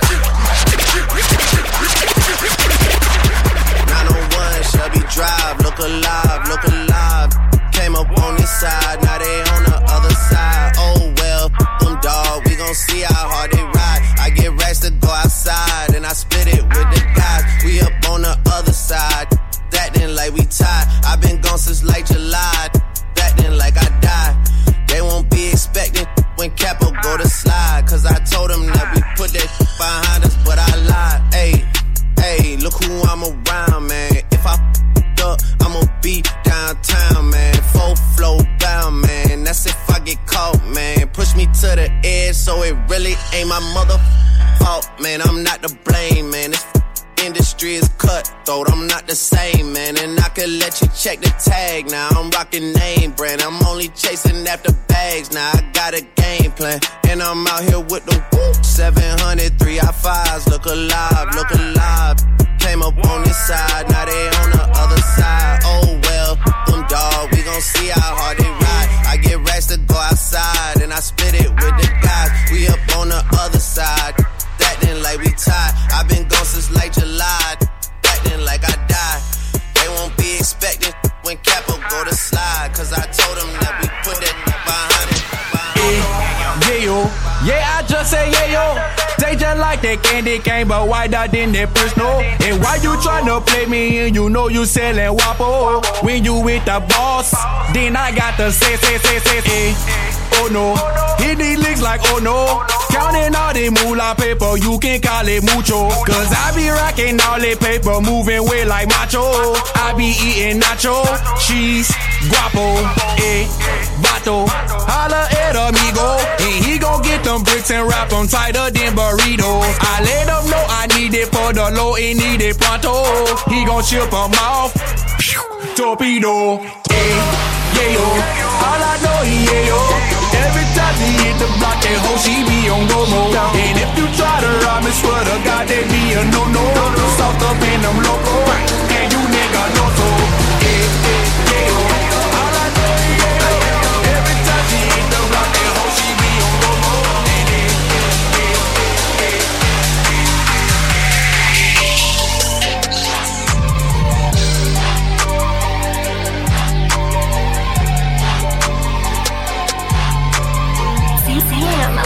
S6: 901 Shelby Drive, look alive. Came up on this side, now they on the other side. Oh well, them dog, we gon' see how hard they ride. I get racks to go outside, and I split it with the guys. We up on the other side, that then like we tied. I been gone since like July, that then like I died. They won't be expecting when Capo go to slide, cause I told them that we put that behind us, but I lied. Hey, look who I'm around, man. If I up, I'ma be downtown, man. Full flow bound, man. That's if I get caught, man. Push me to the edge, so it really ain't my mother fault, man. I'm not to blame, man. This industry is cutthroat, I'm not the same, man. And I could let you check the tag now. I'm rocking name brand, I'm only chasing after bags now. I got a game plan, and I'm out here with them 700 3i5s. Look alive. Came up on this side, now they on the other side. Oh well, them dog, we gon' see how hard they ride. I get racks to go outside, and I split it with the guys. We up on the other side, that then like we tied. I been gone since like July, that then like I died. They won't be expecting when Capo go to slide, cause I told them that we put that behind it.
S23: Yeah, I just say yeah, yo. They just like that candy cane, but why that in that personal? And why you tryna play me and you know you selling Wapo? When you with the boss, then I got to say, oh no. Hit these licks like oh no. Counting all the moolah paper, you can call it mucho. Cause I be rocking all the paper, moving way like macho. I be eating nacho, cheese, guapo, vato. Holla at amigo, and he gon' get them bricks and wrap them tighter than burritos. I let them know I need it for the low and need it pronto. He gon' chip them off, torpedo, yeah yo. All I know he yeah yo. Every time he hit the block, that hoe she be on go mode. And if you try to rob me, swear to God, they be a no-no. Soft up in them loco, and you nigga know so. Yeah yo. All I know he yeah yo.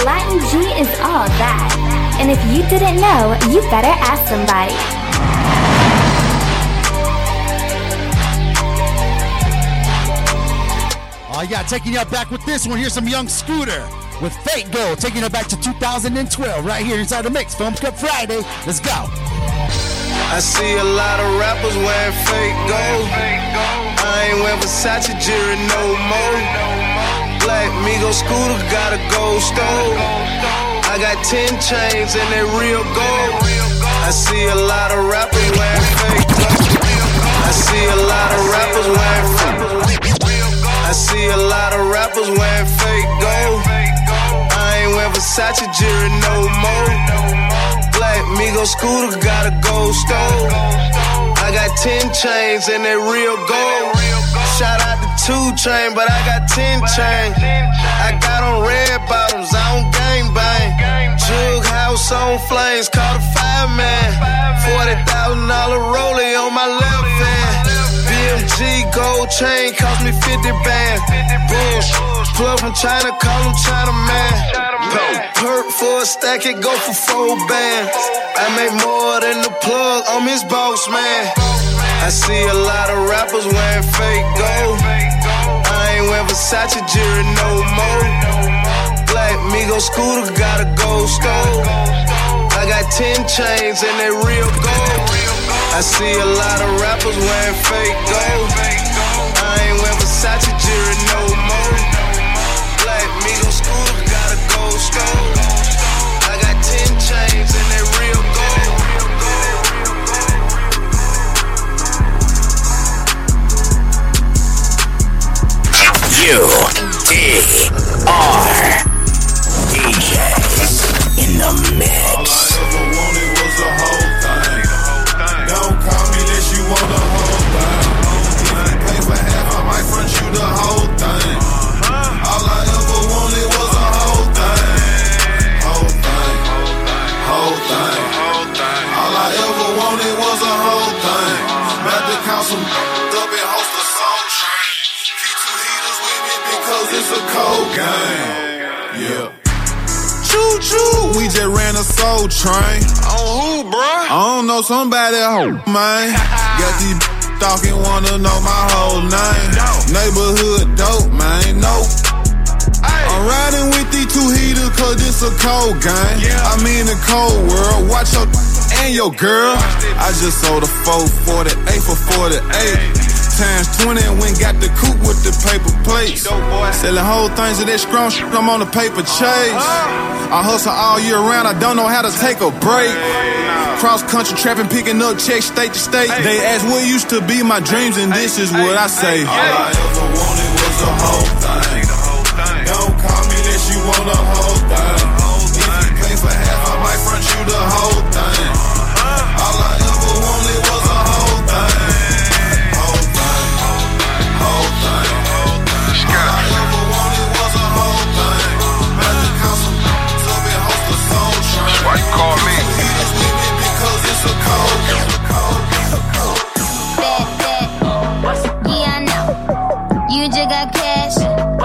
S5: Latin G is all that. And if you didn't know, you better ask somebody.
S2: Oh yeah, taking you back with this one. Here's some Young Scooter with Fate Gold, taking it back to 2012 right here inside the mix. Film Cup Friday. Let's go.
S9: I see a lot of rappers wearing fake gold. I ain't wearing Versace jewelry no more. Black Migo Scooter got a gold stove. I got 10 chains and they real gold. I see a lot of rappers wearing fake gold. I see a lot of rappers wearing fake. I see a lot of rappers wearing fake gold. I ain't wearing Versace jewelry no more. Black Migo Scooter got a gold stove. I got 10 chains and they real gold. Shout out to 2 Chainz, but I got 10 chains. I got on red bottoms, I don't gang bang. Jug house on flames, caught a fireman. $40,000 rollie on my left hand. BMG gold chain cost me 50 bands. Bush, plug from China, call him China man. Perk for a stack, it go for 4 bands. I make more than the plug, I'm his boss man. I see a lot of rappers wearing fake gold. I ain't wearing Versace jewelry no more. Black Migo Scooter got a gold stove. I got 10 chains and they real gold. I see a lot of rappers wearing fake gold. I ain't wearing Versace jewelry no more. Black Migo Scooter got a gold stove. I got 10 chains and they real gold.
S1: U-D-R DJs in the mix.
S14: All I ever wanted was a whole thing. Don't call me unless you want the whole thing. If you pay for half, I might front you the whole thing. All I ever wanted was a whole thing. Whole thing. Whole thing. All I ever wanted was a whole thing. About to count some up and host a song train. Keep 2 heaters with me because it's a cold game. Yeah. Choo-choo, we just ran a soul train. On who, bruh? I don't know, somebody hoe, man. Got these talking, wanna know my whole name. Neighborhood dope, man, nope. I'm riding with these 2 heaters cause this a cold game. I'm in the cold world, watch your and your girl. I just sold a 448 for 48. Times 20 and went got the coupe with the paper plates. Selling whole things of that strong shit, I'm on the paper chase. I hustle all year round, I don't know how to take a break. Cross country trapping, picking up checks state to state. They ask what used to be my dreams and this is what I say. All I ever wanted was a whole thing. Don't call me unless you want a whole thing. If you pay for half, I might front you the whole thing. All I ever wanted was a whole thing.
S15: Why you call me?
S14: Because it's a cold.
S5: Yeah, I know. You just got cash.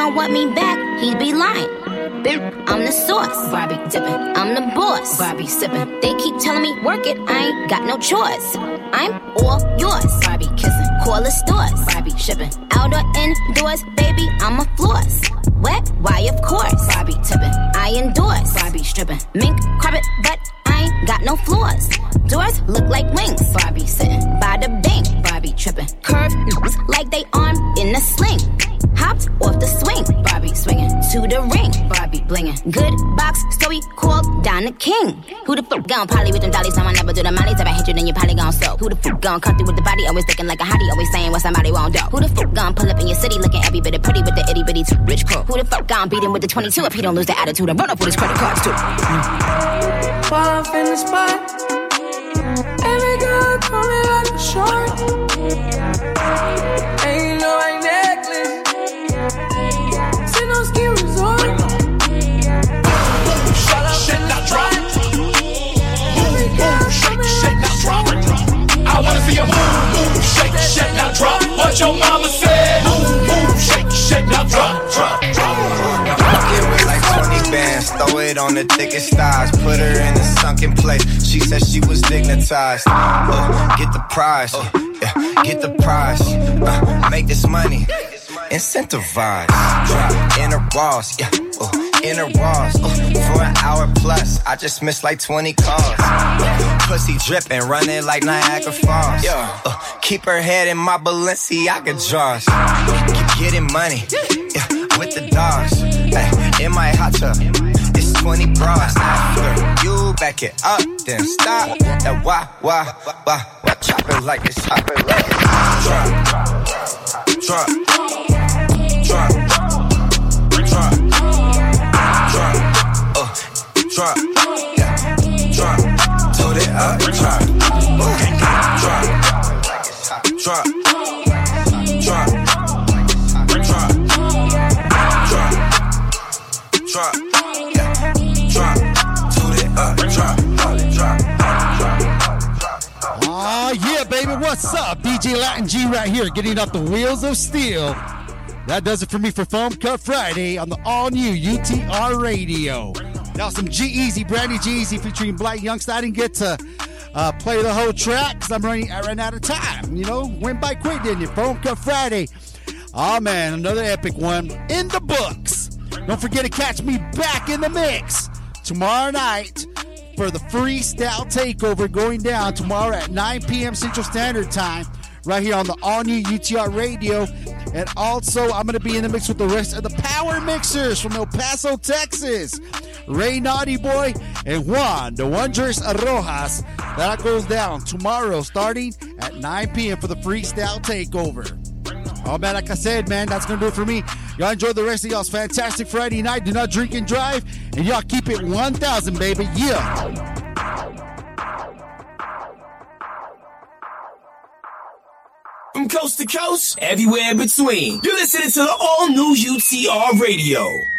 S10: don't want me back, he'd be lying. I'm the sauce, Barbie dipping. I'm the boss, Barbie sipping. They keep telling me work it, I ain't got no choice. I'm all yours, Barbie kissing. Call the stores, Barbie shipping. Out or indoors, baby, I'm a floss. Wet, why of course, Barbie tipping. I endorse, Barbie stripping. Mink carpet, but I ain't got no floors. Doors look like wings, Barbie sitting by the bank, Barbie tripping. Curved like they arm in a sling. Hopped off the swing, Barbie swinging to the ring, Barbie blinging. Good box, so we called Don the King. Who the fuck gon' poly with them dollies? Time I never do the mollies. If I hit you, then you probably gon' soak. Who the fuck gon' come through with the body? Always looking like a hottie, always saying what somebody won't do. Who the fuck gon' pull up in your city looking every bit of pretty with the itty bitty rich crew? Who the fuck gon' beat him with the 22 if he don't lose the attitude and run up with his credit cards too?
S9: Fall off in the spot. Every girl call me like a shark. And you know I necklace. Sit on ski resort.
S13: Shake, not drop. Shake, not drop. I wanna see you move, shake, not drop. What your mama said. Move, shake, not drop.
S6: Get with like 20 bands, throw it on the thickest thighs. Put her in a sunken place. She said she was dignitized. Get the prize, yeah, get the prize. Make this money, incentivize. Drop in a Ross, yeah, in a Ross. For an hour plus, I just missed like 20 calls. Pussy dripping, running like Niagara Falls. Keep her head in my Balenciaga drawers. Getting money, yeah, with the dogs. In my hot tub, it's 20 bras. After you back it up, then stop. That why, chop it like it's hot. Drop, drop, drop, drop, drop, yeah, drop, told it up, drop, drop, drop, drop, drop, yeah, drop, told it up, drop.
S2: Oh yeah, baby, what's up? DJ Latin G right here, getting off the wheels of steel. That does it for me for Foam Cup Friday on the all-new UTR Radio. Now some G-Eazy, brand new G-Eazy featuring Black Youngster. I didn't get to play the whole track because I ran out of time. You know, went by quick, didn't you? Foam Cup Friday. Oh man, another epic one in the books. Don't forget to catch me back in the mix tomorrow night for the Freestyle Takeover going down tomorrow at 9 p.m. Central Standard Time right here on the all-new UTR Radio. And also, I'm going to be in the mix with the rest of the Power Mixers from El Paso, Texas. Ray Naughty Boy and Juan, the Wondrous Rojas. That goes down tomorrow starting at 9 p.m. for the Freestyle Takeover. Oh, man, like I said, man, that's going to do it for me. Y'all enjoy the rest of y'all's fantastic Friday night. Do not drink and drive. And y'all keep it 1,000, baby. Yeah.
S23: From coast to coast, everywhere in between. You're listening to the all-new UTR Radio.